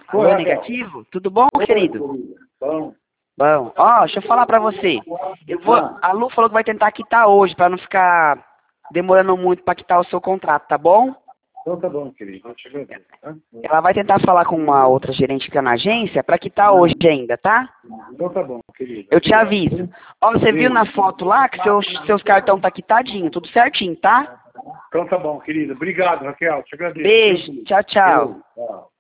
Oi, Alô, Raquel. negativo? Tudo bom, Oi, querido? Bom. Bom, ó, deixa eu falar pra você. A Lu falou que vai tentar quitar hoje, pra não ficar demorando muito pra quitar o seu contrato, tá bom? Então tá bom, querido. Eu te agradeço, tá? Ela vai tentar falar com uma outra gerente que fica na agência pra quitar hoje ainda, tá? Então tá bom, querido. Eu te aviso. Ó, você viu na foto lá que seus cartão tá quitadinho, tudo certinho, tá? Então tá bom, querido. Obrigado, Raquel. Te agradeço. Beijo, tchau, tchau. Tchau.